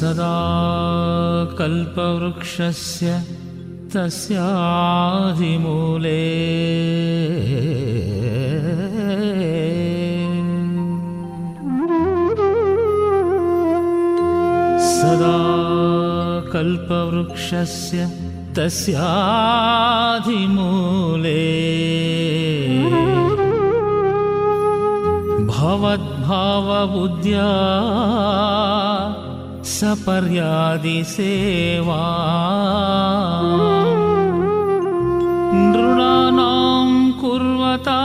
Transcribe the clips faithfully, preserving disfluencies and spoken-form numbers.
सदा कल्पवृक्षस्य तस्याधिमूले सदा कल्पवृक्षस्य तस्याधिमूले भवद्भावबुद्ध्या सपर्यादि सेवा नृणानां कुर्वता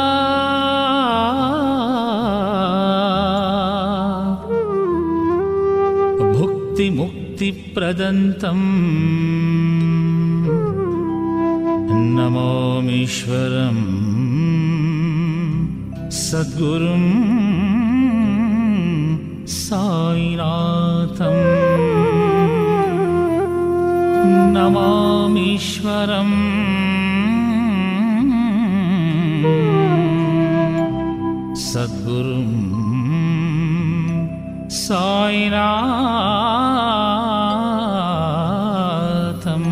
भुक्तिमुक्तिप्रदन्तम् नमामीश्वरम् सद्गुरुं साईनाथम् नमामीश्वरम् सद्गुरुं साईनाथम्।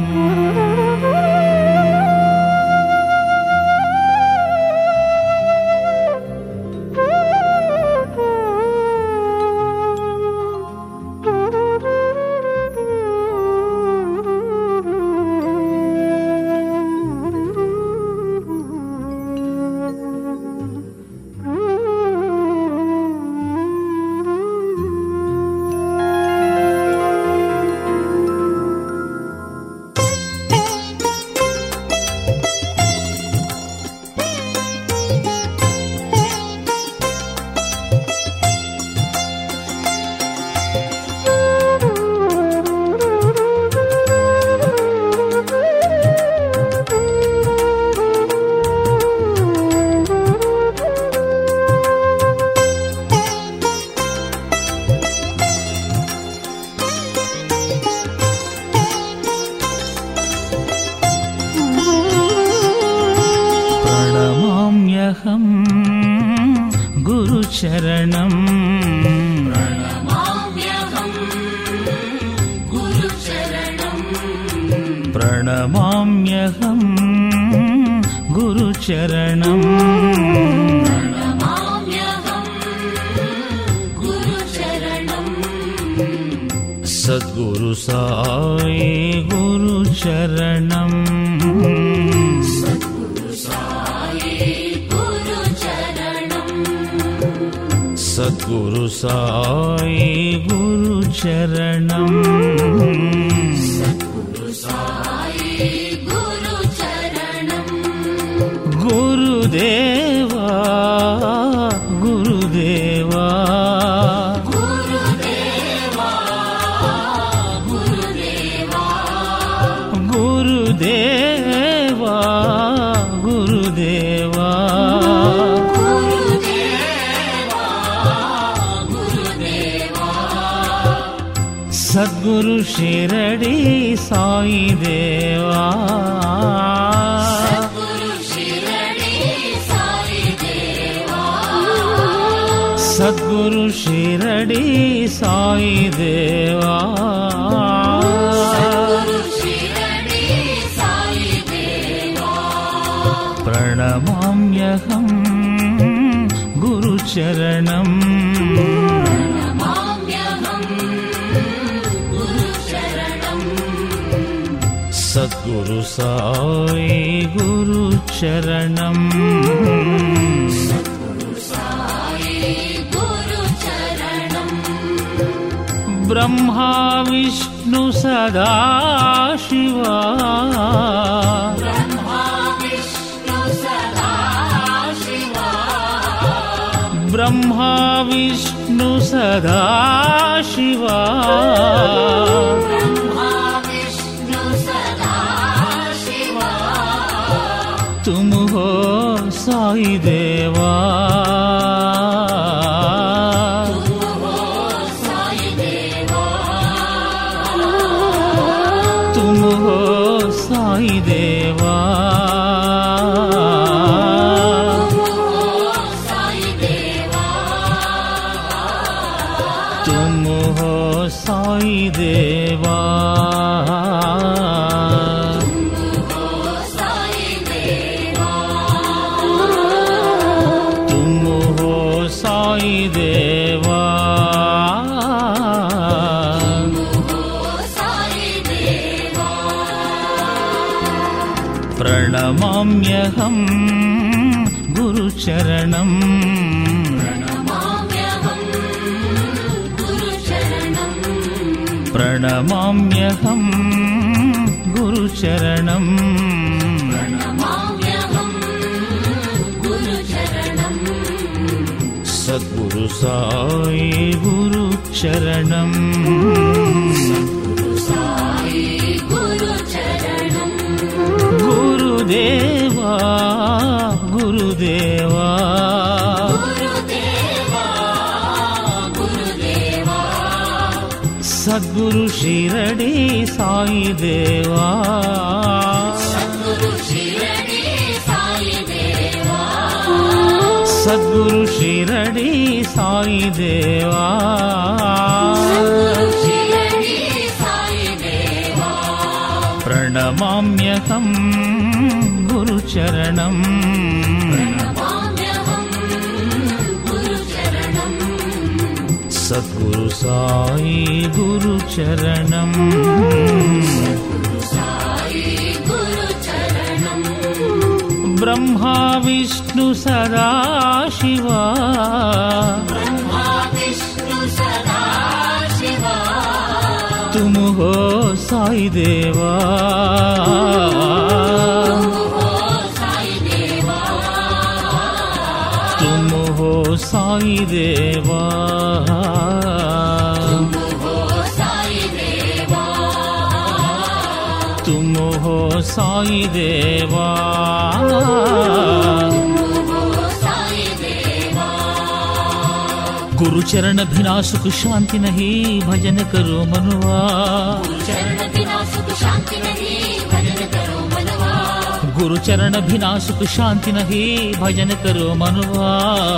गुरुचरणं प्रणमाम्यहं गुरुचरणं सद्गुरु साई गुरुचरणं सद्गुरु साई गुरुचरणं गुरुदेवा गुरुदेवा गुरुदेवा गुरुदेवा गुरुदेवा सद्गुरु शिरडी साई देवा सद्गुरु शिरडी साई देवा प्रणमाम्यहं गुरुचरणं सद्गुरु साई गुरुचरणं ब्रह्मा विष्णु सदा शिवा ब्रह्मा विष्णु सदा शिवा तुम हो साई देवा तुम हो साई देवा तुम हो साई साई देवा तुम हो साई देवा प्रणमाम्यहं गुरुचरणं प्रणमाम्यहं गुरुचरणं सद्गुरु साई गुरुचरणं गुरुदेवा गुरुदेवा सद्गुरु शिरडी साई देवा सद्गुरु शिरडी साई देवा प्रणमाम्यहं गुरुचरणं सद्गुरु साई गुरुचरणं ब्रह्मा विष्णु सदा शिवा तुम हो साई देवा तुम हो साई देवा तुम हो साई देवा गुरु चरण बिना सुख शांति नहीं भजन करो मनुआ गुरु चरण बिना सुख शांति नहीं भजन करो मनुआ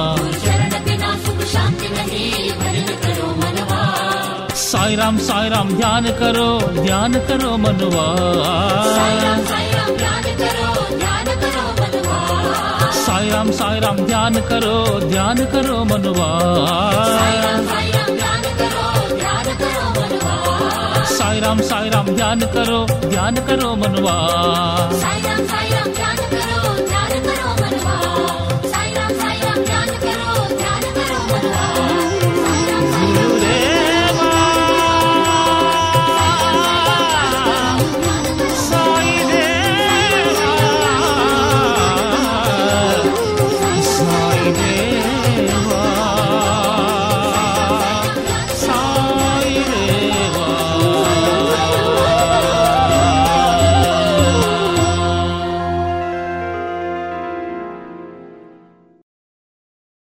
साई राम साई राम ध्यान करो ध्यान करो मनुआ साई राम साई राम ध्यान करो ध्यान करो मनुआ साई राम साई राम ध्यान करो ध्यान करो मनुआ